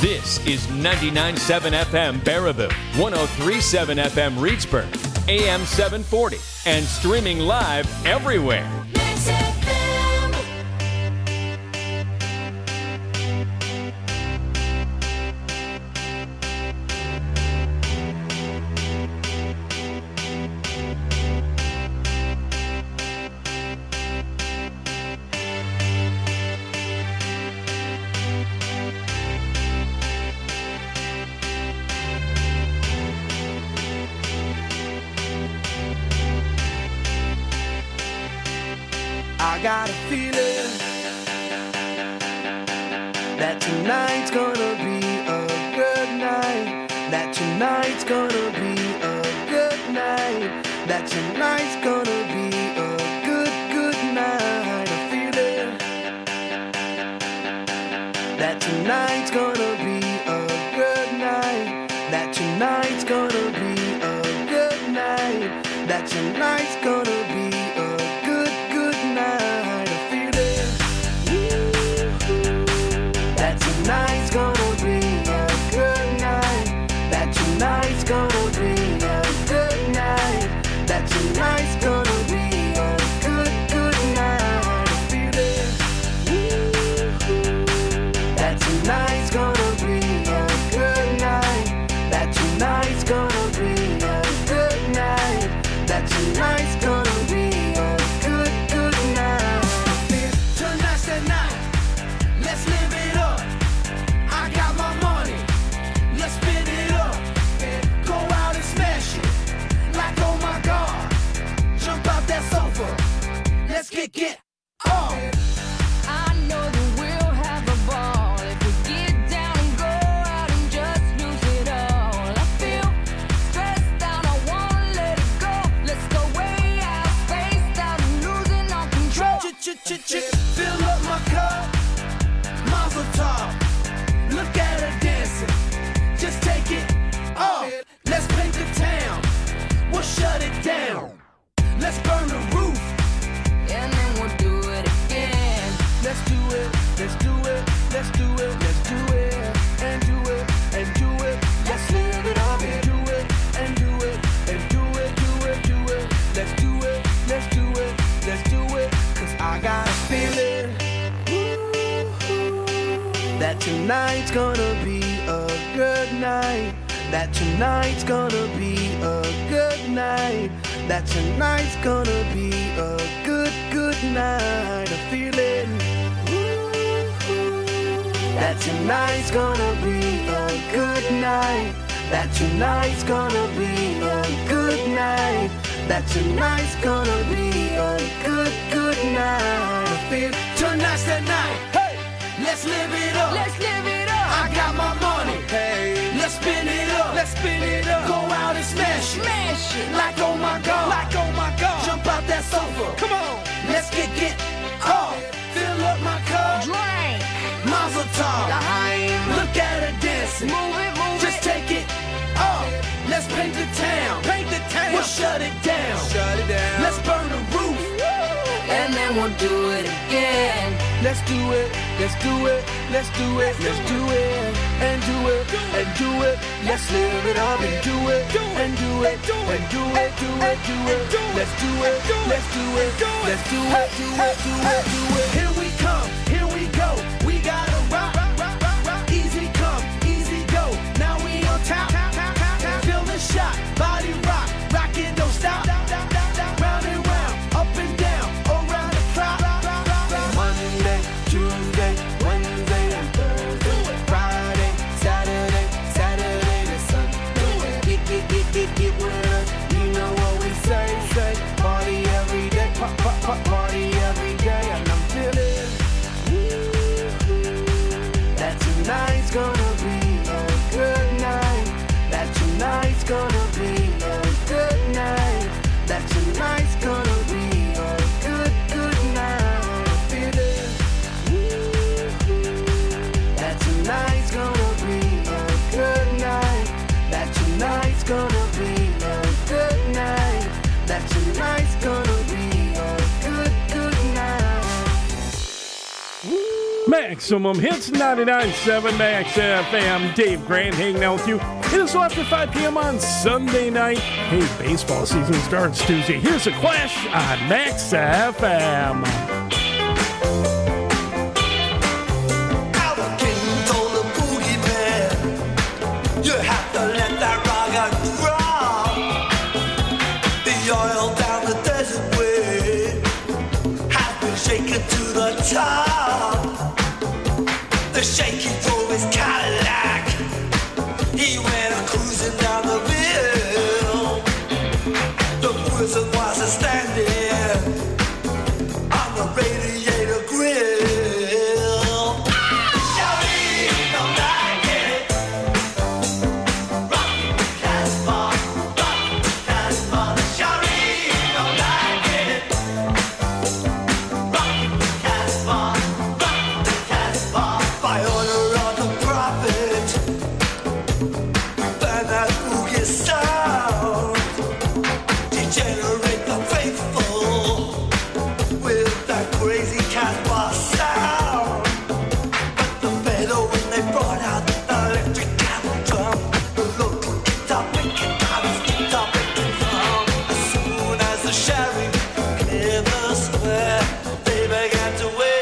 This is 99.7 FM Baraboo, 103.7 FM Reedsburg, AM 740, and streaming live everywhere. I got a feeling that tonight's gonna be a good night. That tonight's gonna be a good night. That tonight's gonna be a good night. A feeling that tonight's gonna be a good night. That tonight's gonna be a good night. That tonight's gonna be a good night. A feeling that tonight's gonna be a good night. That tonight's gonna be a good night. That tonight's gonna be a good night. A feeling that tonight's gonna be a good night. That tonight's gonna be a good night. That tonight's gonna be a good night. Tonight's the night. Let's live it up. I got my money. Let's spin it up. Go out and smash it. Like oh my God. Jump out that sofa. Let's get off. I know that we'll have a ball if we get down and go out and just lose it all. I feel stressed out, I wanna let it go. Let's go way out, spaced out and losing all control. Fill up my cup. Mazel tov. Look at her dancing. Just take it off. Let's paint the town. We'll shut it down. Let's burn the roof. And then we'll do it again. Let's do it. Let's do it. Let's do it. Let's do it. And do it. And do it. Let's live it up and do it. And do it. And do it. Do it. Do it. Let's do it. Let's do it. Let's do it. Cause I got a feeling that tonight's gonna be a good night. That tonight's gonna be a good night. That tonight's gonna be a good night. A feeling that tonight's gonna be a good night. That tonight's gonna be a good night. That tonight's gonna be a good night. I feel tonight's the night. Hey, let's live it up. Let's live it up. I got my money. Hey, let's spin it up. Let's spin it up. Go out and smash it. Smash it. Like oh my God. Like oh my God. Jump out that sofa. Come on. Let's get off. Fill up my cup. Drink. Mazel tov. L'chaim. Look at her dancing. Move it, move Just it. take it off. Let's paint the town. Paint the town. We'll shut it down. Shut it down. Let's burn the roof. And then we'll do it again. Let's do it. Let's do it. Let's do it. Let's do it. And do it. And do it. Let's live it up and do it. And do it. And do it. Do it. Do it. Let's do it. Let's do it. Let's do it. Do it. Do it. Do it. Here we come. Here we go. We gotta rock. Easy come. Easy go. Now we on top. Feel the shot. Body rock. Rock it. Don't stop. Round and round. Up and down. Around the clock. Monday, Tuesday, Wednesday, and Thursday. Friday, Saturday, Saturday to Sunday. Get with us. You know what we say. Party every day. Party every day. And I'm feeling Maximum Hits 99.7 Max FM. Dave Grant hanging out with you. It is after 5 p.m. on Sunday night. Hey, baseball season starts Tuesday. Here's a Clash on Max FM. Top. The shaky drove his Cadillac. He went cruising down the hill. The prison was standing on the radiator grill. Shawty don't like it. Rock Casbah, Shawty don't like it. By order of the prophet, ban that boogie sound. Degenerate the faithful with that crazy Casbah sound. But the better when they brought out the electric cattle drum, the local guitar picking out his guitar picking drum. As soon as the sheriff cleared the square, they began to wait.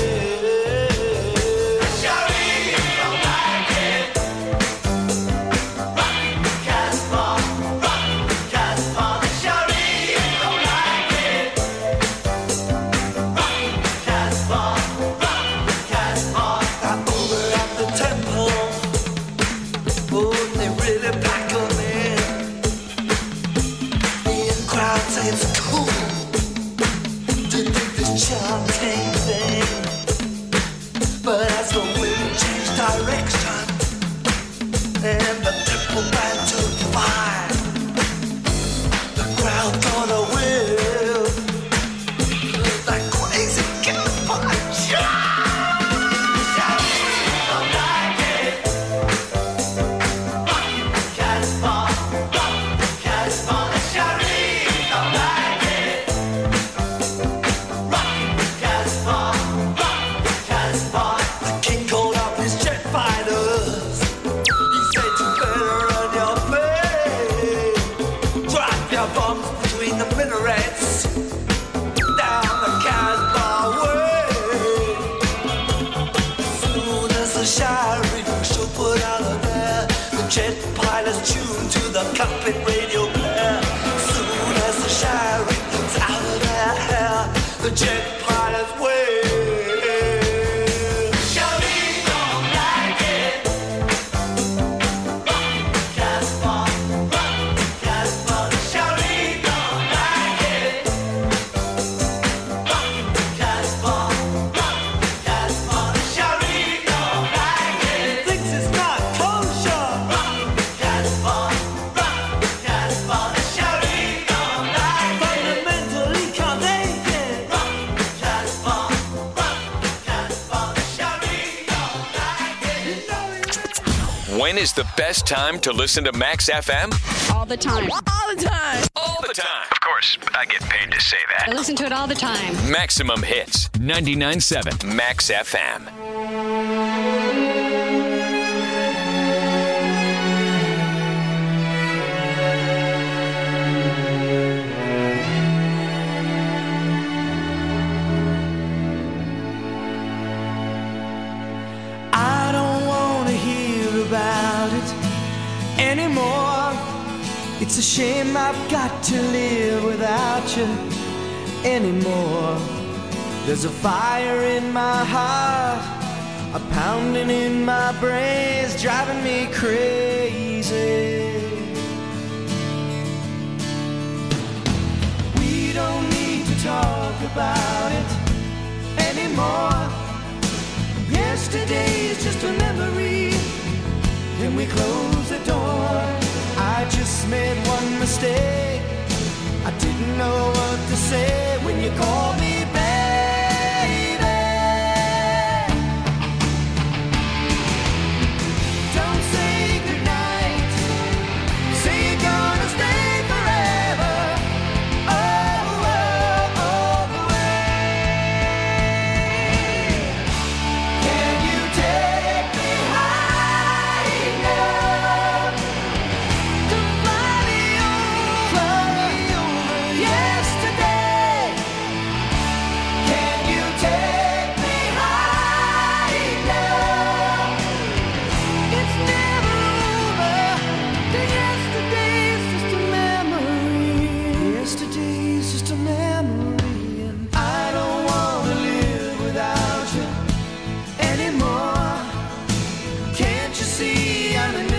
Cockpit radio player. Soon as the sheriff's out of their hair, the jet pilots wait. Shawty don't like it. Rock Casbah, Shawty don't like it. Rock Casbah, Shawty don't like it. Thinks it's not kosher. Rock Casbah. When is the best time to listen to Max FM? All the time. All the time. All the time. Of course, I get paid to say that. I listen to it all the time. Maximum Hits 99.7 Max FM. It's a shame I've got to live without you anymore. There's a fire in my heart, a pounding in my brains, driving me crazy. We don't need to talk about it anymore. Yesterday is just a memory. Then we close the door. I just made one mistake. I didn't know what to say when you called me baby. Don't say goodnight. Say you're gonna stay forever. All the way. Can't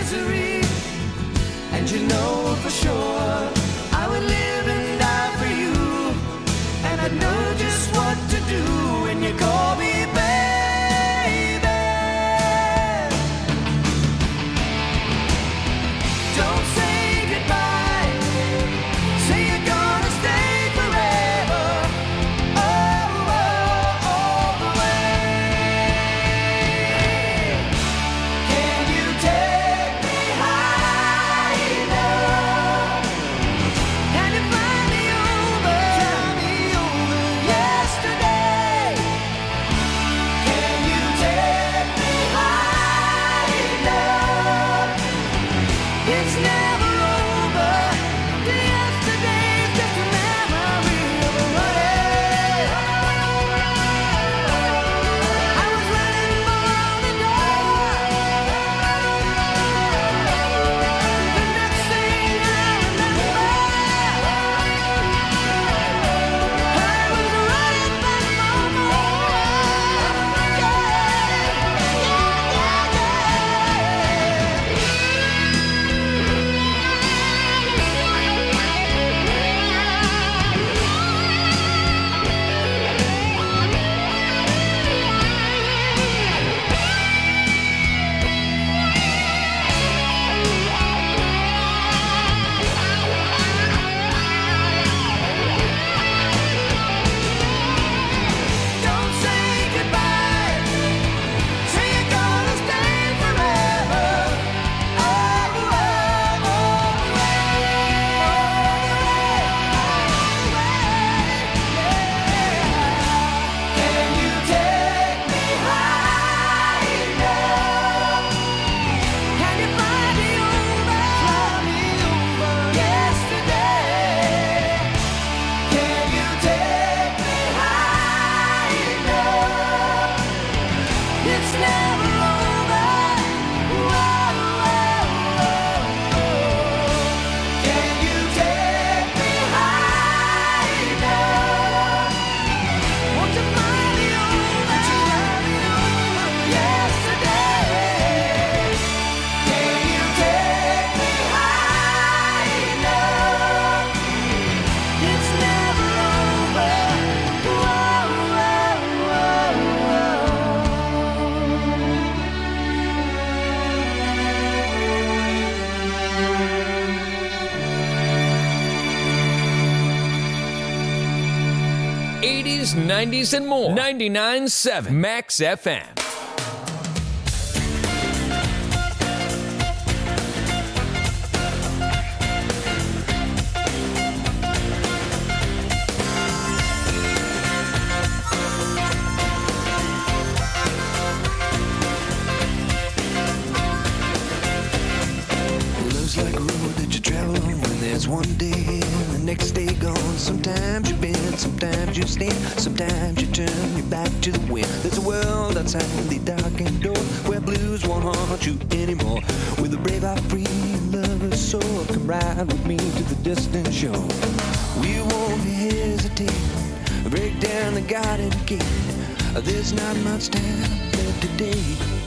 misery. And you know for sure I would live and die for you. And I know just what to do when you call me baby. Don't say goodbye. Say you're gonna stay forever. Oh, oh, all the way. Can you take me high enough? Can you fly me over yesterday? Can you take me high enough? It's never over. Yesterday's just a memory of a running. I was running for the door. The next thing I remember, I was running back for more. Don't say goodbye. Say you're gonna stay forever. Oh, oh, all the way. Can you take me high enough? Can you fly me over yesterday? Can you take me high enough? It's never over. Whoa, whoa, whoa. Can you take me high enough? Won't you fly me over yesterday? Can you take me high enough? It's never over. Whoa, whoa, whoa, '80s, '90s, and more. 99.7 Max FM. Love's like a road that you travel on when there's one day and the next day gone. Sometimes you bend, sometimes you stand, sometimes you turn your back to the wind. There's a world outside the darkened door where blues won't haunt you anymore. With a brave heart, free and lover's soul, come ride with me to the distant shore. We won't hesitate, break down the garden gate. There's not much time left today.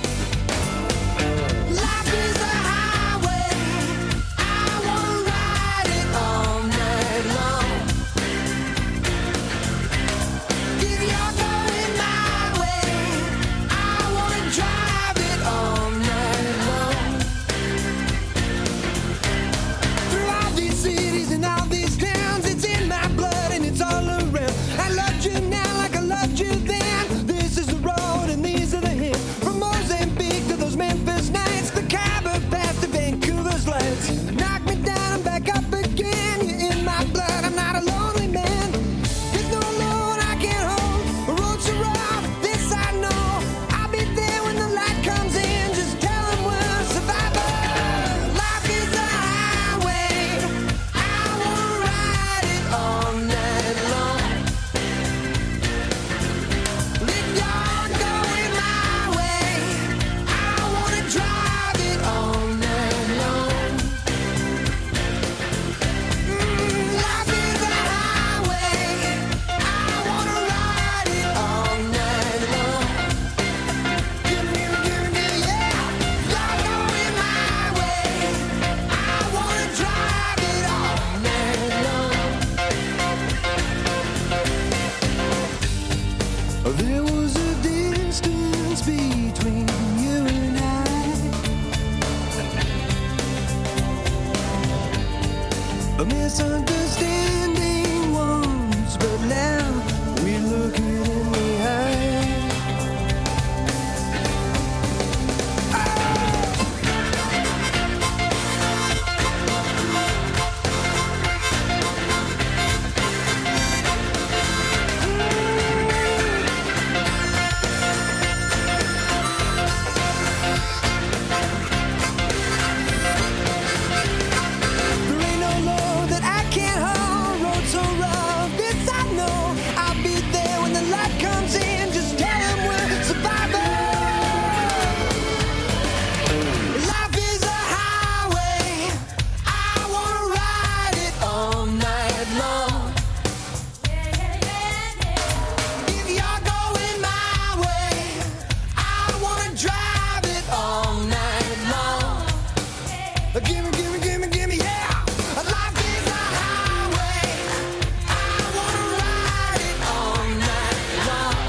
Life is a highway. I wanna ride it all night long. If you're going my way, I wanna drive it all night long. Through all these cities and all these towns, it's in my blood and it's all around. I loved you now like I loved you then. This is the road and these are the hills. From most misunderstanding once, but now we look it in the eye. There ain't no law that I can't hold. Road so rough, this I know. I'll be there when the light comes in. Just tell 'em we're survivors. Life is a highway. I wanna ride it all night long. If you're going my way, I wanna drive it all night long. Gimme, gimme, gimme, gimme, yeah. Life is a highway. I wanna ride it all night long.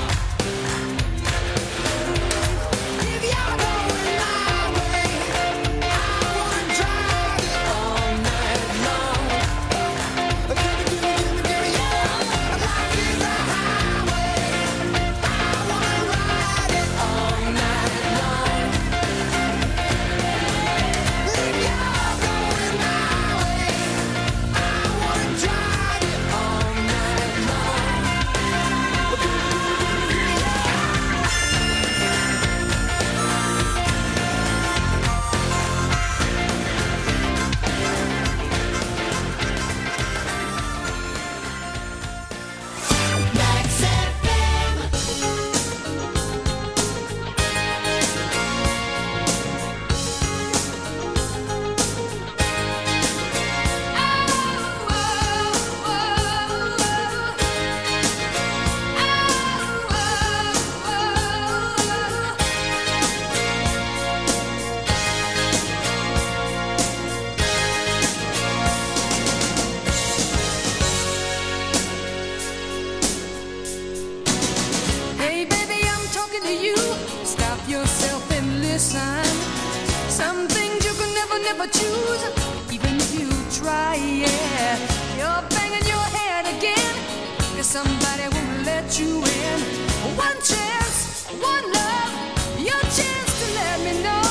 If you're going my way, I wanna drive it all night long. Gimme, gimme, gimme, gimme, yeah. Life is a highway. I wanna ride it all night long. If you're going my way, I wanna drive it all night long. Max FM. Hey baby, I'm talking to you. Stop yourself and listen. Some things you can never choose, even if you try, yeah. You're banging your head again, 'cause somebody won't let you in. One chance, one love, your chance to let me know.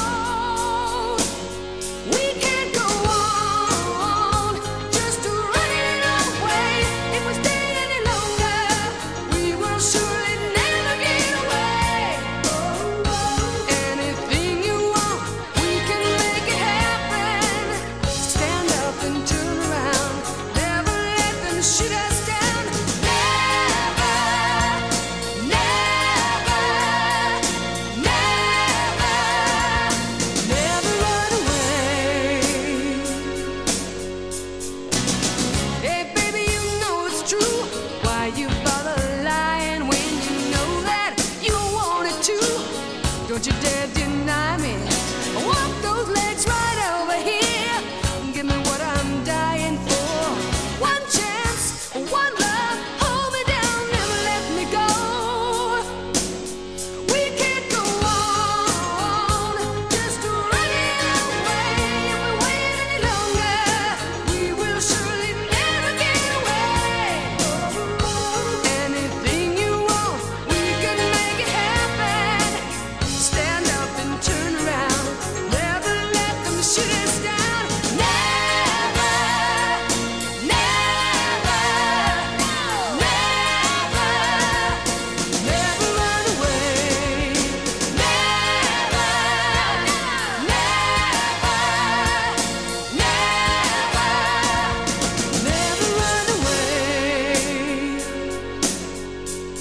We can't go on just running away. If we stay any longer, we will surely never get away. Anything you want, we can make it happen. Stand up and turn around. Never let them shoot us down. Never, never, never, never run away. Hey baby, you know it's true. Why you bother lying when you know that you wanted to? Don't you dare deny me. Walk those legs right over here. Give me what I'm dying for. One chance, one love. Hold me down, never let me go. We can't go on just running away. If we wait any longer, we will surely never get away. Anything you want, we can make it happen. Stand up and turn around. Never let them shoot us down. Never, never, never, never run away. Never, never, never run away.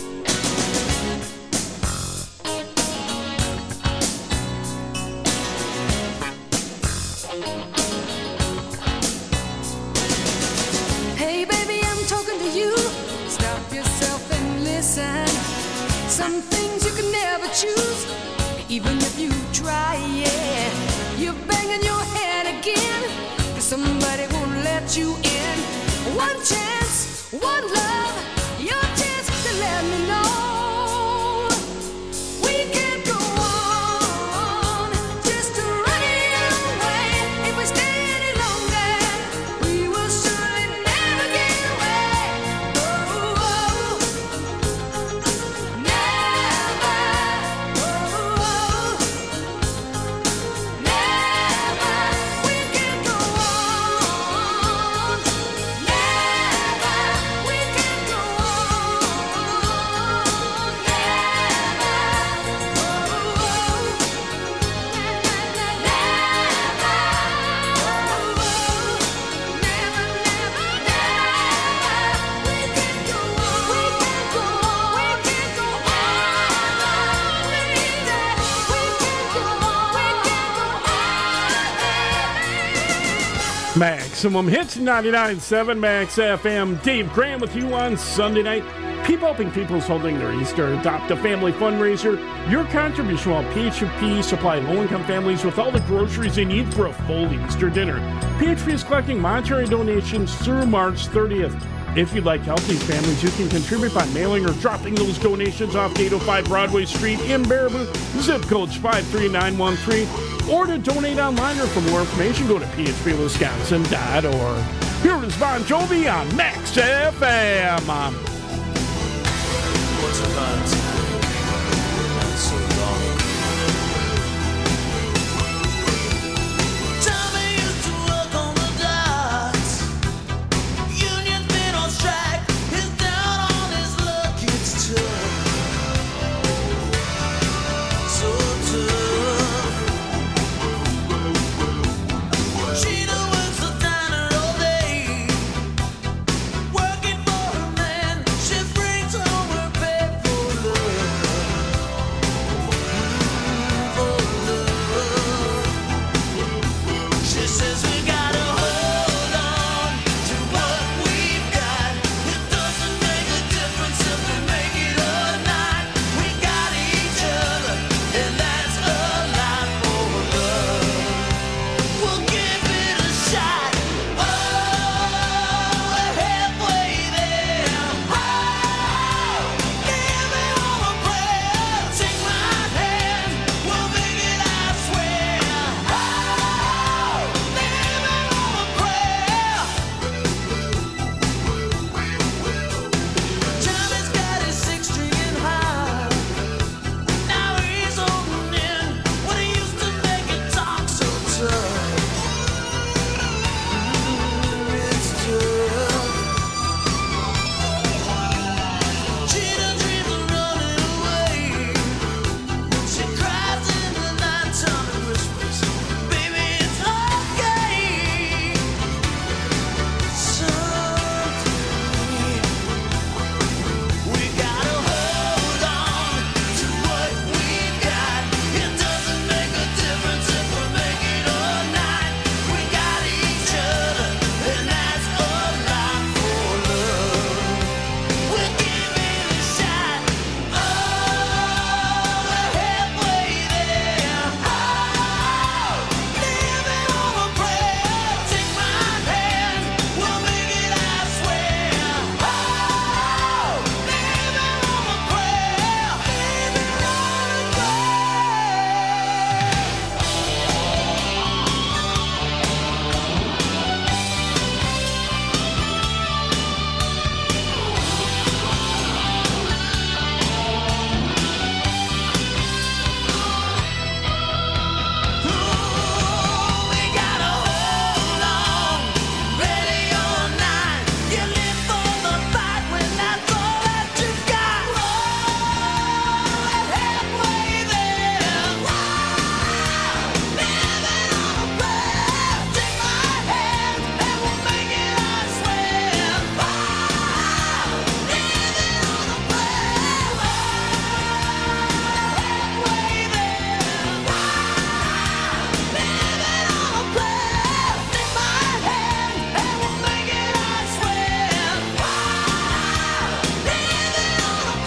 Hey baby, I'm talking to you. Stop yourself and listen. Some things you can never choose, even if you try, yeah. You're banging your head again, 'cause somebody won't let you in. One chance, one love, your chance to let me know. We can't go on just running away. If we stay any longer, we will surely Maximum Hits 99.7 Max FM. Dave Graham with you on Sunday night. People Helping People's holding their Easter Adopt a Family fundraiser. Your contribution will PHP supply low-income families with all the groceries they need for a full Easter dinner. PHP is collecting monetary donations through March 30th. If you'd like to help these families, you can contribute by mailing or dropping those donations off 805 Broadway Street in Baraboo. Zip code's 53913. Or to donate online, or for more information, go to phpwisconsin.org. Here is Bon Jovi on Max FM. What's about time? Not so long ago. Tommy used to work on the docks. Union's been on strike. He's down on his luck. It's tough. So tough. Sheena works the diner all day. Working for her man. She brings home her bed for love. For love. She says we gotta hold on to what we've got. It doesn't make a difference if we make it or not. We got each other, and that's a lot for love. We'll give it a shot. Oh, we're halfway there. Oh, give me all a prayer. Take my hand, we'll make it, I swear. Oh, give me all a prayer. Tommy's got his six-string and high. Now he's holding in when he used to make it talk so tough. It's tough. Cheetah dreams of running away. She cries in the night time and whispers, "Baby, it's okay." Someday we gotta hold on to what we've got. It doesn't make a difference if we make it or not. We got each other, and that's a lot for love. We'll give it a shot. Oh, we're halfway there. Oh, live it on a prayer. Take my hand, we'll make it, I swear. Oh, live it on a prayer. Live it on a we gotta hold on, ready or not. You live for the fight when that's all that you got. Oh, we're halfway there. Live it on a prayer. Take my hand and we'll make it, I swear. Oh, live it on a prayer. Halfway there. Live it on a prayer. Take my hand and we'll make it, I swear. Live it on a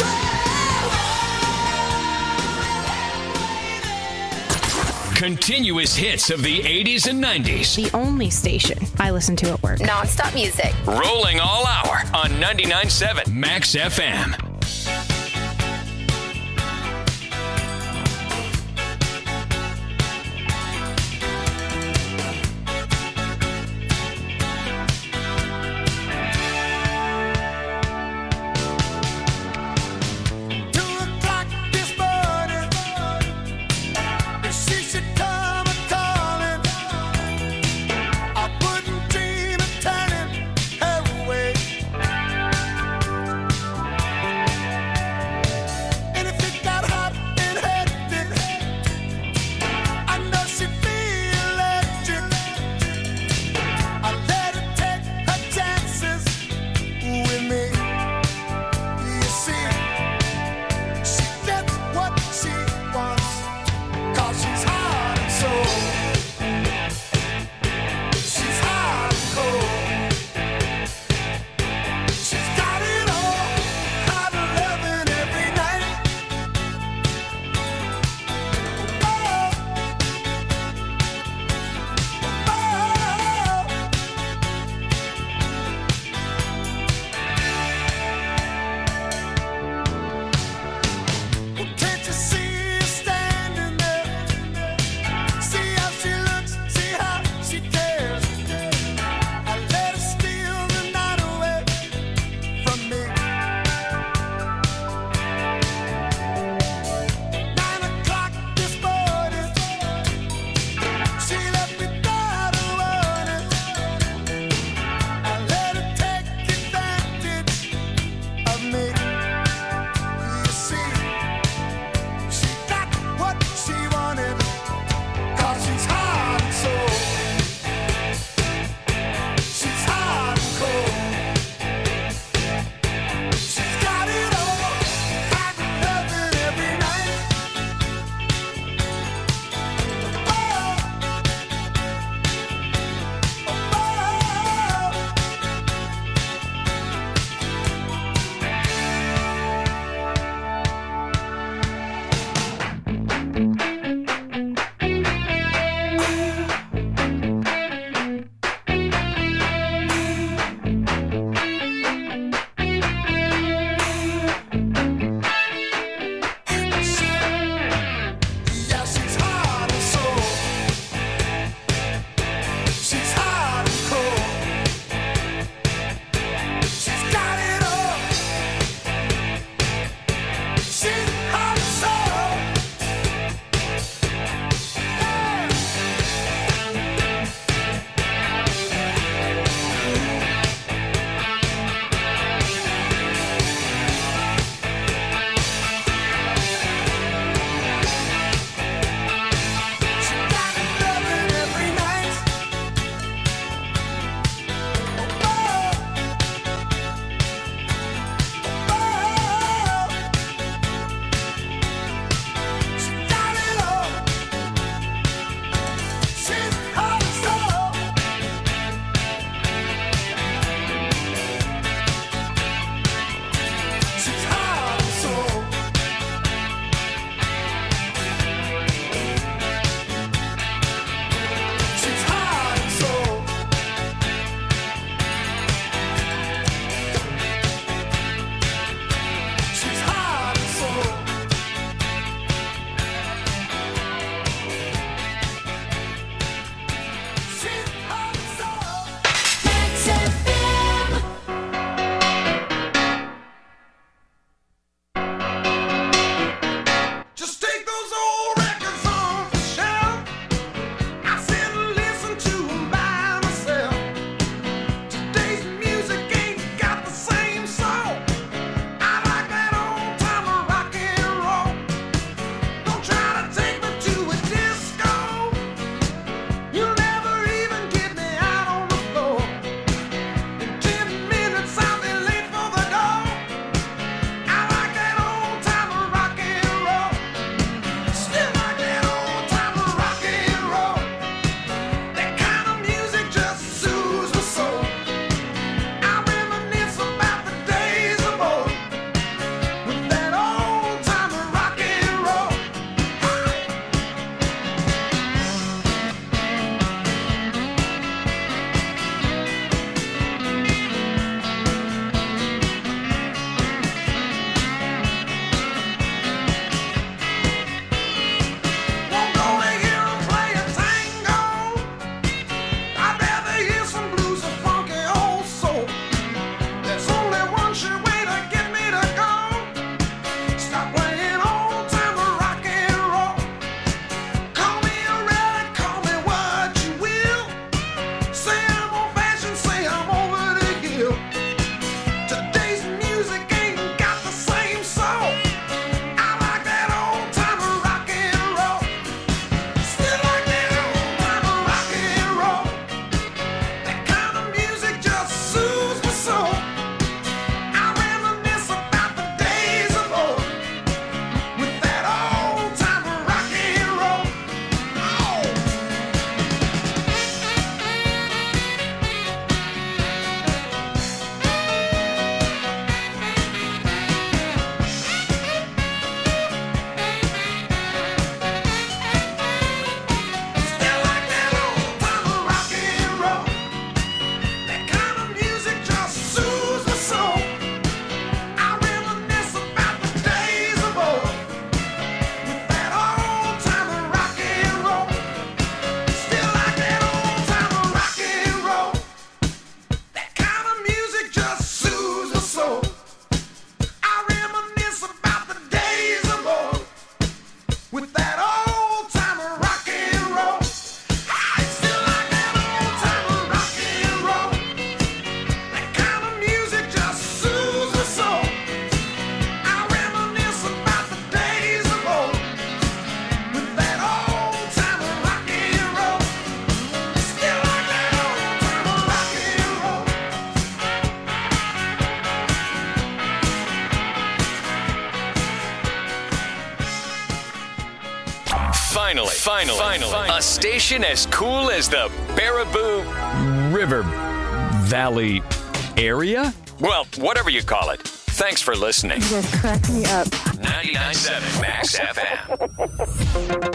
prayer. Continuous hits of the 80s and 90s. The only station I listen to at work. Non-stop music. Rolling all hour on 99.7 Max FM. This morning, she should come a-calling. I wouldn't dream of turning her away. Finally, a station as cool as the Baraboo River Valley area? Well, whatever you call it. Thanks for listening. You guys crack me up. 99.7 Max FM.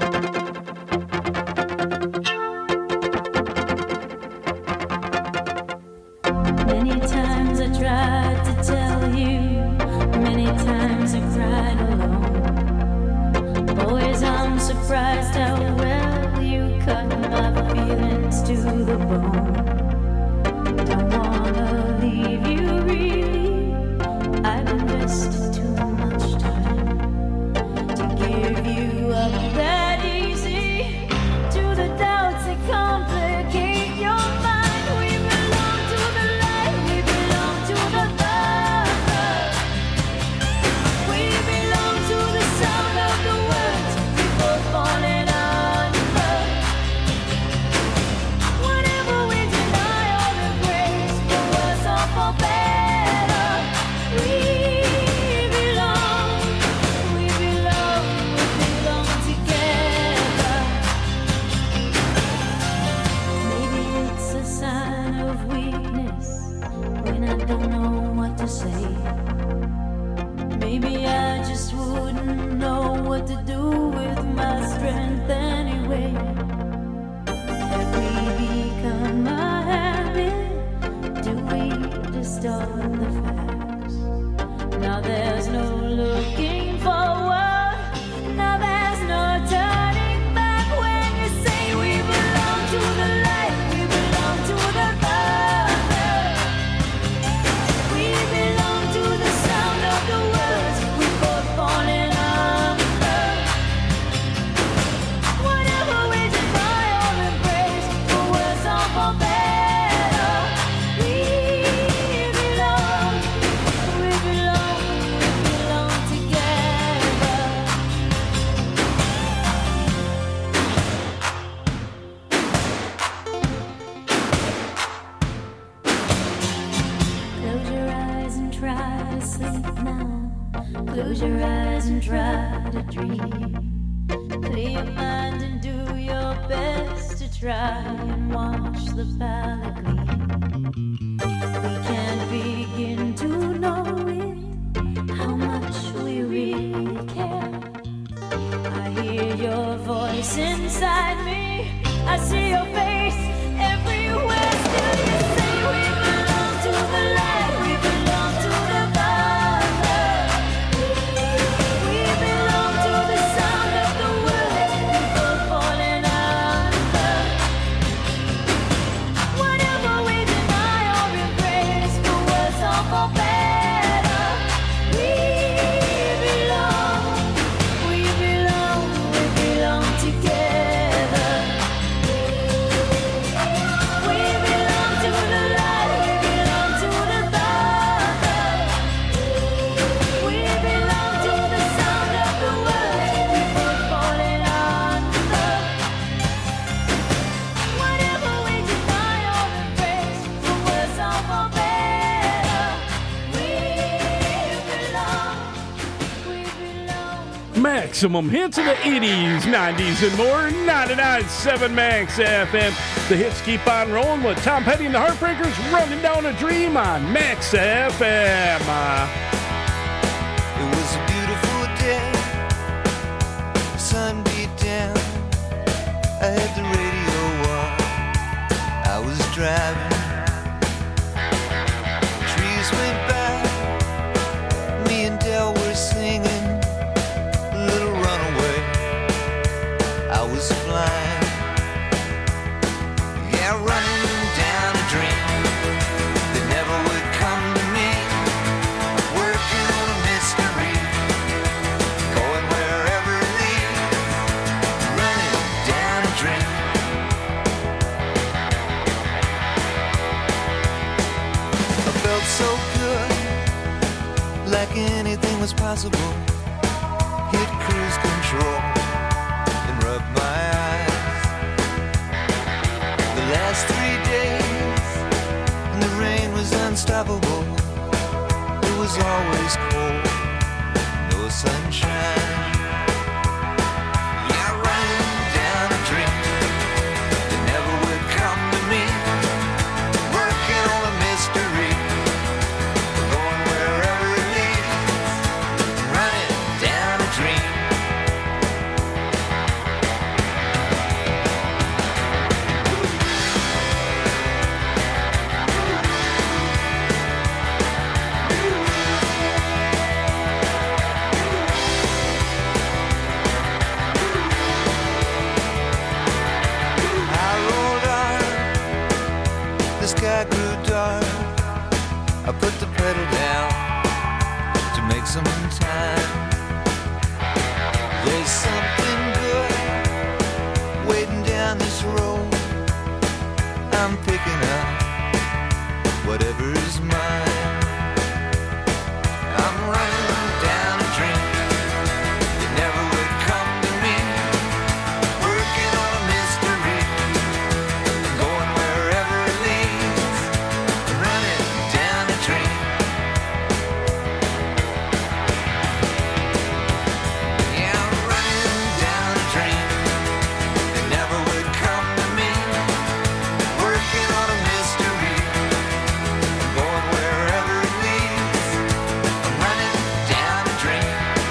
Many times I tried to tell you, many times I cried alone. Boys, I'm surprised how well you cut my feelings to the bone. Don't wanna leave you really, I've invested too much time to give you up that easy to the doubts that complicate your mind. We belong to the light, we belong to the thunder. We belong to the sound of the words we both falling under. Whatever we deny or embrace, for worse or for better, we belong together. Maybe it's a sign of weakness when I don't know what to say. Maybe I just wouldn't know what to do with my strength anyway. Have we become a habit? Do we distort the facts? Now there's no looking forward. Now there's no turning back when you say we belong to the light, we belong to the thunder. We belong to the sound of the words we both falling under. Whatever we deny or embrace, for worse or for better, we belong together. Close your eyes and try to sleep now. Close your eyes and try to dream. Clear your mind and do your best to try and watch the palette gleam. We can't begin to know it, how much we really care. I hear your voice inside me, I see your face everywhere. Still you say we belong to the light, we belong to the thunder. We belong to the sound of the words we both falling under. Whatever we deny or embrace, for worse or for better, we belong together. We belong to the light, we belong to the thunder. We belong to the sound of the words we both falling under. Whatever we deny or embrace, for worse or for better, we belong. Maximum hits of the 80s, 90s, and more. 99.7 Max FM. The hits keep on rolling with Tom Petty and the Heartbreakers running down a dream on Max FM. It was a beautiful day, sun beat down. I had the radio on, I was driving. Trees went by, me and Del were singing Little Runaway. I was flying, yeah, running down a dream that never would come to me. Working on a mystery, going wherever it leads, running down a dream. I felt so good, like anything was possible. Hit cruise control and rub my eyes. The last 3 days, and the rain was unstoppable. It was always cold, no sunshine. Yeah, running I'm picking up whatever's mine. I'm running down a dream that never would come to me, working on a mystery, going wherever it leads, running down a dream. Yeah, I'm running down a dream that never would come to me, working on a mystery, going wherever it leads. I'm running down a dream.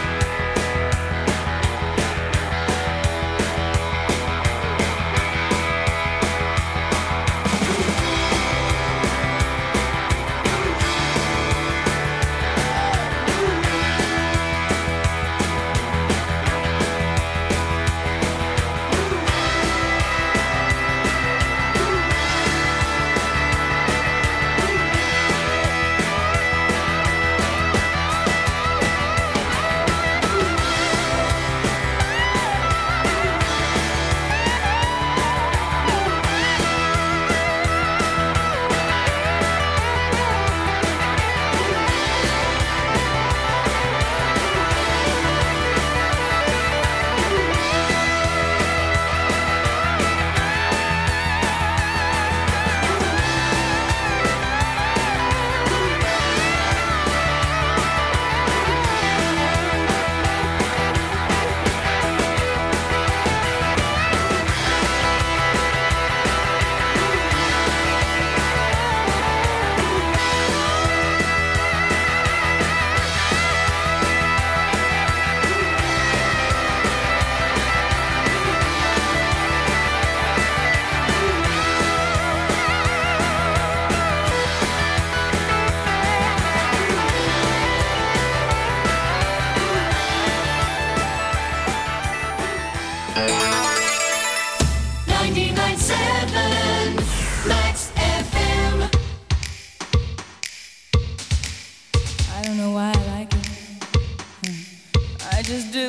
I don't know why I like it. I just do.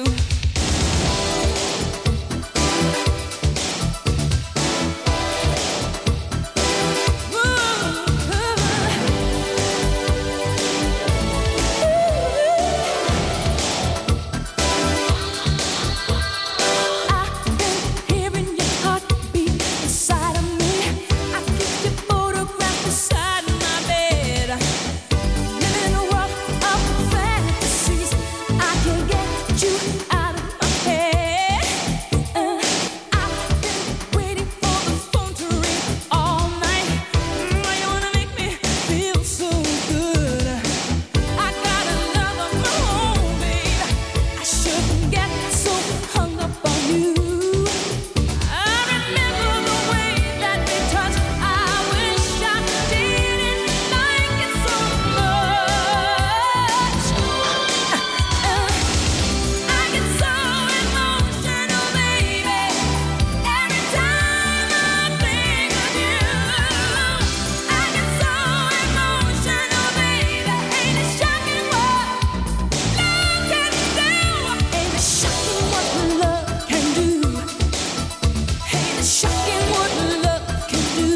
I've been hearing your heartbeat inside of me. I keep your photograph beside my bed. Living a world of fantasies. I can't get you out of my head. I've been waiting for the phone to ring all night. Why you wanna make me feel so good? I got a love of my own, babe. I shouldn't get so hung up on you. I remember the way that we touched. I wish I didn't like it so much. I get so emotional, baby, every time I think of you. I get so emotional, baby. Ain't it shocking what love can do? Ain't it shocking what love can do? Ain't it shocking what love can do?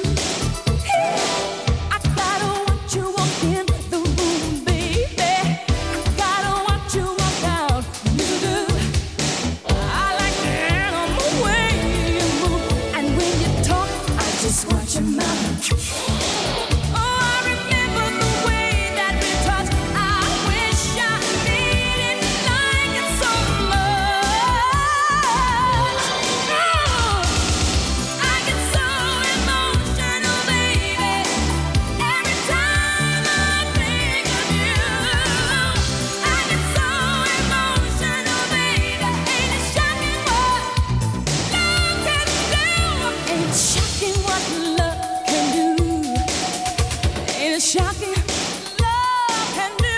I gotta watch you walk in the room, baby. I gotta watch you walk out. You do. I like the animal way you move, and when you talk, I just watch your mouth. Oh, I remember the way that we touched. I wish I didn't like it so much. I get so emotional, baby, every time I think of you. I get so emotional, baby. Ain't it shocking what love can do? Ain't it shocking what love can do? Ain't it shocking love can do?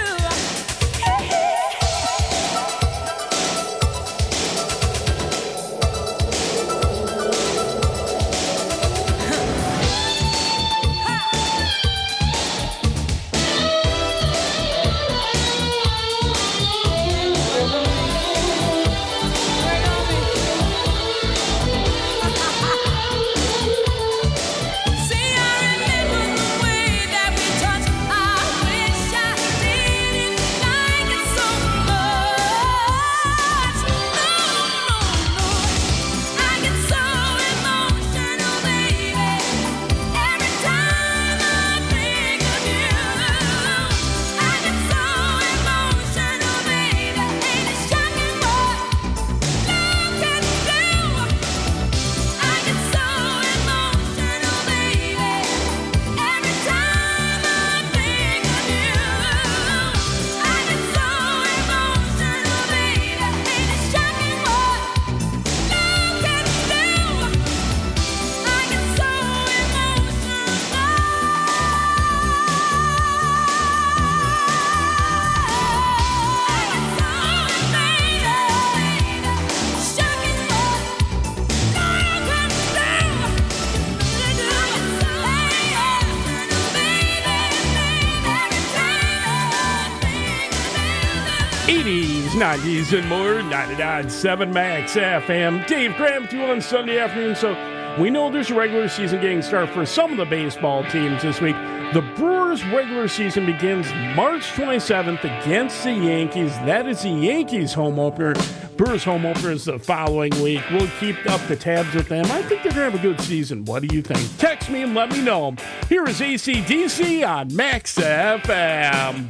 80s, 90s, and more. 99.7 Max FM. Dave Graham with you on Sunday afternoon. So we know there's a regular season getting started for some of the baseball teams this week. The Brewers' regular season begins March 27th against the Yankees. That is the Yankees' home opener. Brewers' home opener is the following week. We'll keep up the tabs with them. I think they're going to have a good season. What do you think? Text me and let me know. Here is AC/DC on Max FM.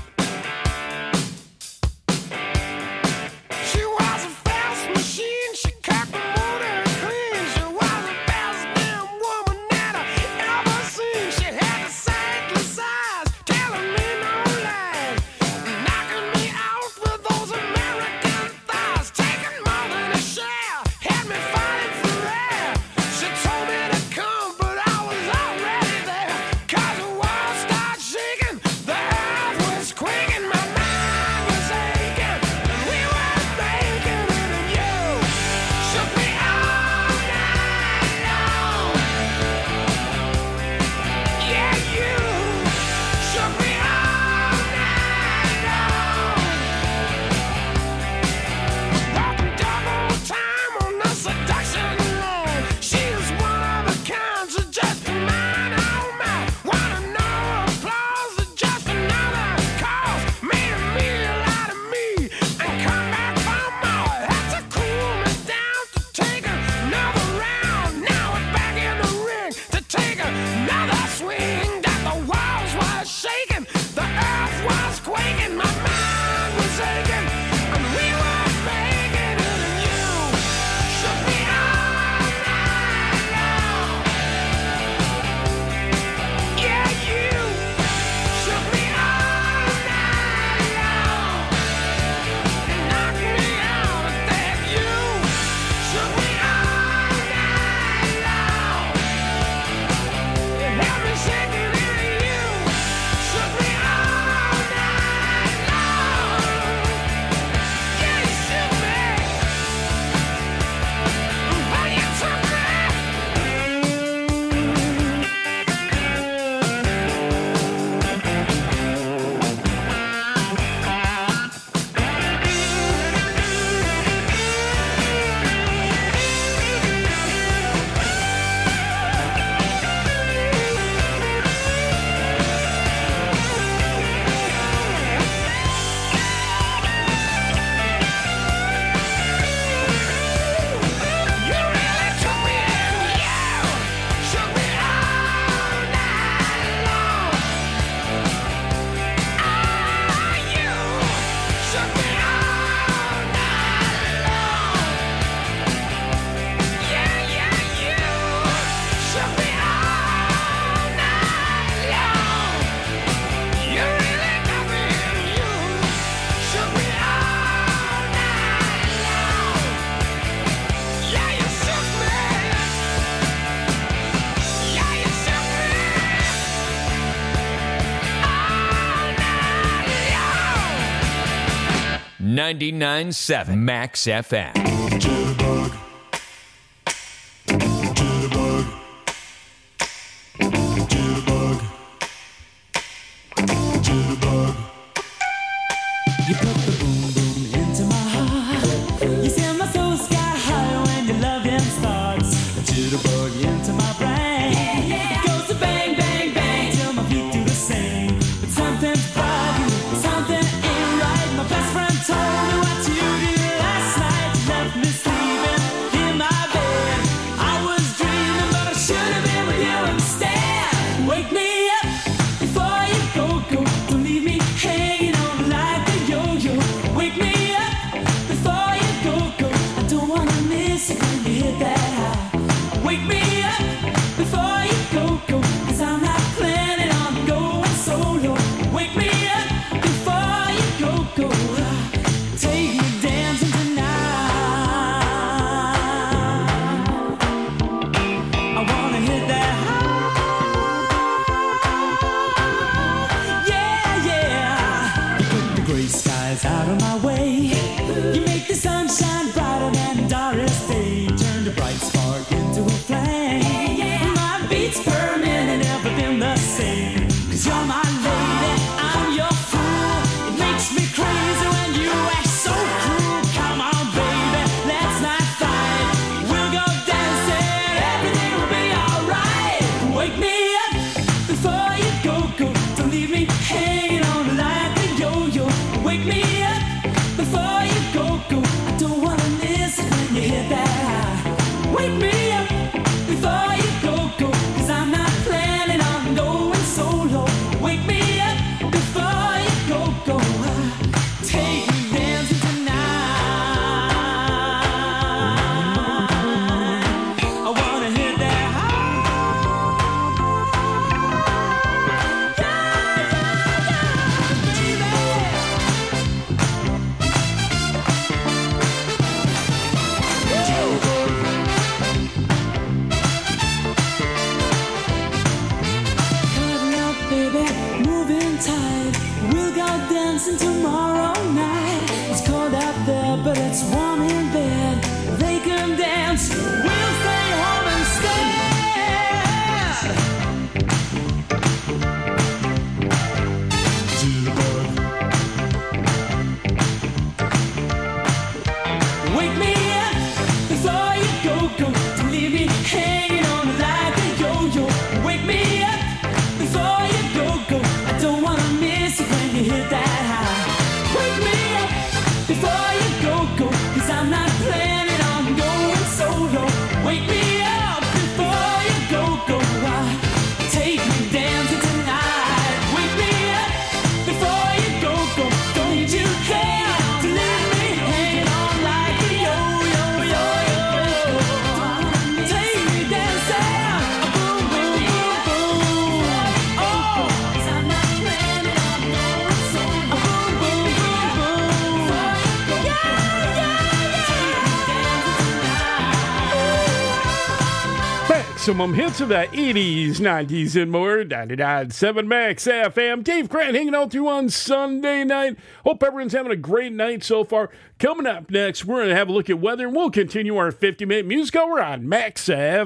$99.7 Max FM. Jitterbug. Jitterbug. Jitterbug. Jitterbug. You put the boom boom into my heart. You send my soul sky high when your loving starts. A jitterbug into my brain. It goes to bang bang bang till my feet do the same. But something's bugging, something ain't right. My best friend told me what you did last night. You left me sleeping in my bed. I was dreaming, but I should have been with you instead. Wake me up before you go. Don't leave me hanging on like a yo-yo. Wake me up before you go. I don't wanna miss it when you hit that high. Wake me up before you go. 'Cause I'm not planning on going solo. Wake me up before you go. Take me dancing tonight. I wanna hit that high. Yeah, yeah. You put the gray skies out of my way. You make the sunshine brighter than Doris Day. Turn the bright spark into a flame. My beats per minute never been the same. 'Cause you're my lady, I'm your fool. It makes me crazy when you maximum hits of the 80s, 90s, and more. 99.7 Max FM. Dave Grant hanging out with you on Sunday night. Hope everyone's having a great night so far. Coming up next, we're going to have a look at weather, and we'll continue our 50-minute music hour on Max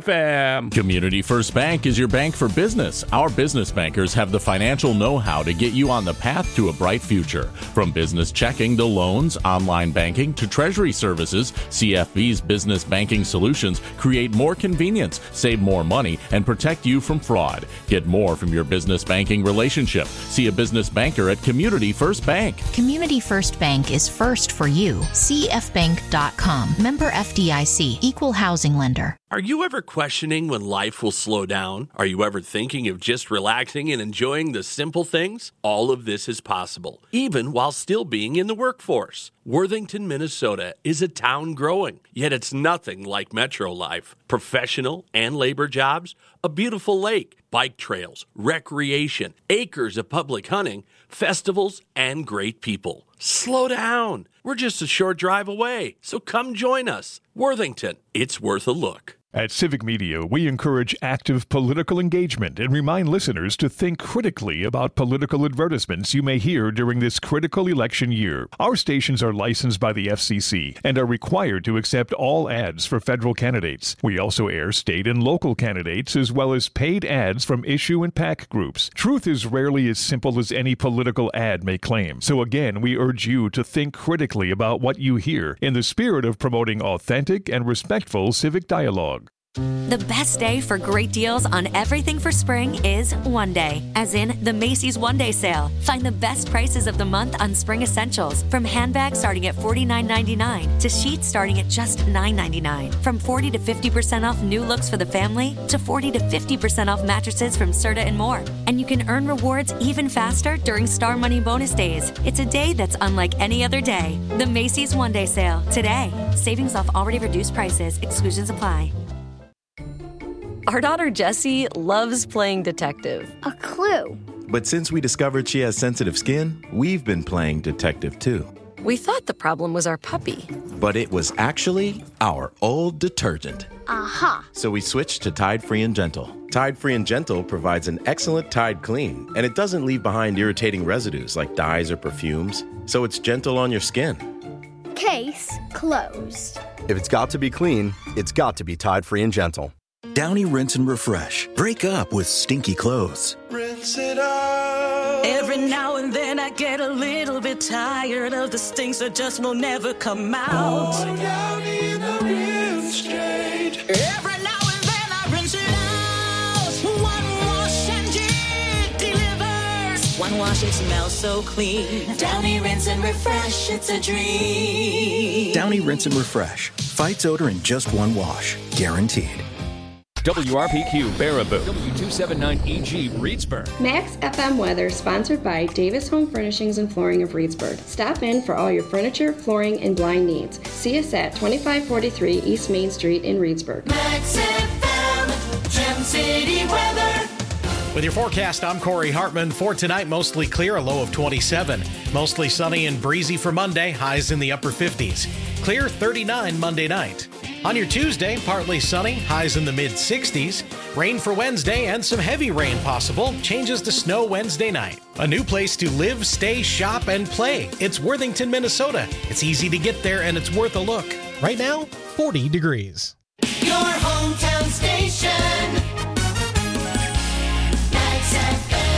FM. Community First Bank is your bank for business. Our business bankers have the financial know-how to get you on the path to a bright future. From business checking to loans, online banking to treasury services, CFB's business banking solutions create more convenience, save more money, and protect you from fraud. Get more from your business banking relationship. See a business banker at Community First Bank. Community First Bank is first for you. CFBank.com. Member FDIC. Equal housing lender. Are you ever questioning when life will slow down? Are you ever thinking of just relaxing and enjoying the simple things? All of this is possible, even while still being in the workforce. Worthington, Minnesota is a town growing, yet it's nothing like metro life. Professional and labor jobs, a beautiful lake, bike trails, recreation, acres of public hunting, festivals, and great people. Slow down. We're just a short drive away, so come join us. Worthington, it's worth a look. At Civic Media, we encourage active political engagement and remind listeners to think critically about political advertisements you may hear during this critical election year. Our stations are licensed by the FCC and are required to accept all ads for federal candidates. We also air state and local candidates as well as paid ads from issue and PAC groups. Truth is rarely as simple as any political ad may claim. So again, we urge you to think critically about what you hear in the spirit of promoting authentic and respectful civic dialogue. The best day for great deals on everything for spring is one day, as in the Macy's One Day Sale. Find the best prices of the month on spring essentials, from handbags starting at $49.99 to sheets starting at just $9.99. From 40 to 50% off new looks for the family to 40 to 50% off mattresses from Serta and more. And you can earn rewards even faster during Star Money bonus days. It's a day that's unlike any other day. The Macy's One Day Sale, today. Savings off already reduced prices. Exclusions apply. Our daughter Jessie loves playing detective. A clue. But since we discovered she has sensitive skin, we've been playing detective too. We thought the problem was our puppy. But it was actually our old detergent. Aha. So we switched to Tide Free and Gentle. Tide Free and Gentle provides an excellent Tide clean, and it doesn't leave behind irritating residues like dyes or perfumes, so it's gentle on your skin. Case closed. If it's got to be clean, it's got to be Tide Free and Gentle. Downy Rinse and Refresh. Break up with stinky clothes. Rinse it out. Every now and then I get a little bit tired of the stinks that just will never come out. Oh, Downy in the rinse straight. Every now and then I rinse it out. One wash and it delivers. One wash, it smells so clean. Downy Rinse and Refresh, it's a dream. Downy Rinse and Refresh. Fights odor in just one wash. Guaranteed. WRPQ Baraboo, W279EG Reedsburg. Max FM weather sponsored by Davis Home Furnishings and Flooring of Reedsburg. Stop in for all your furniture, flooring, and blind needs. See us at 2543 East Main Street in Reedsburg. Max FM, Gem City weather. With your forecast, I'm Corey Hartman. For tonight, mostly clear, a low of 27. Mostly sunny and breezy for Monday, highs in the upper 50s. Clear 39 Monday night. On your Tuesday, partly sunny, highs in the mid-60s. Rain for Wednesday and some heavy rain possible. Changes to snow Wednesday night. A new place to live, stay, shop, and play. It's Worthington, Minnesota. It's easy to get there and it's worth a look. Right now, 40 degrees. Your hometown station. Max FM.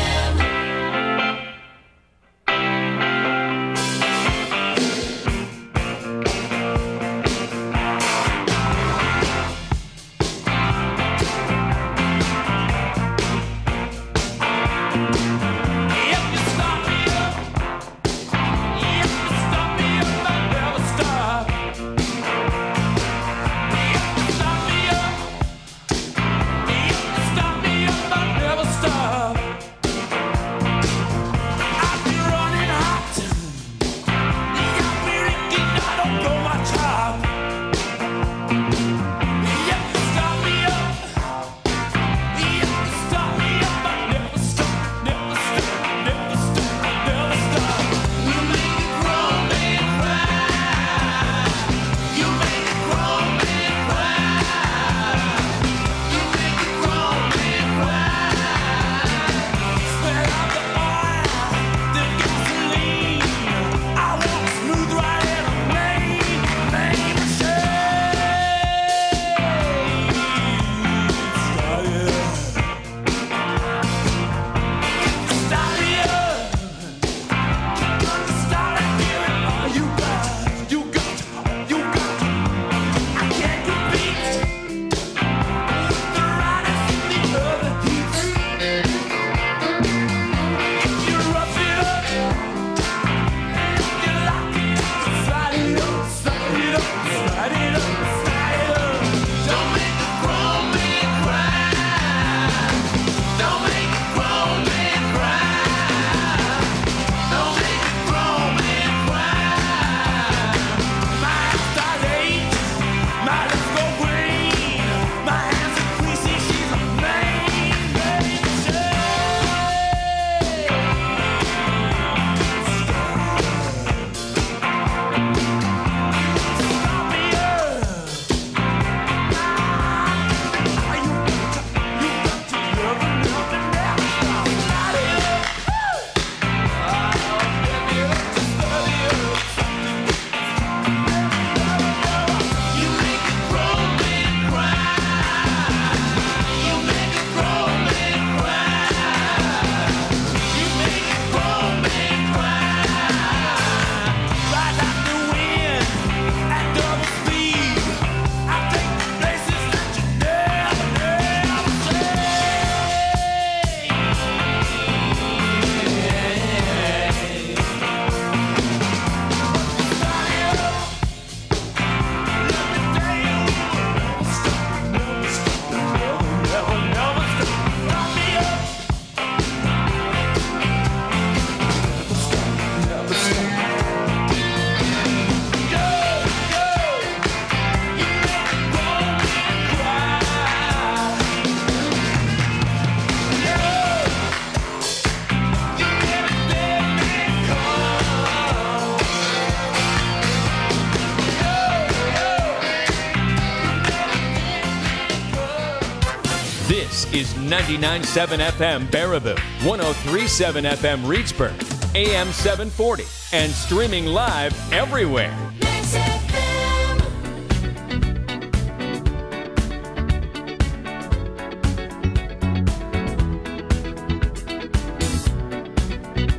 99.7 FM Baraboo, 103.7 FM Reedsburg, AM 740, and streaming live everywhere. Mix FM.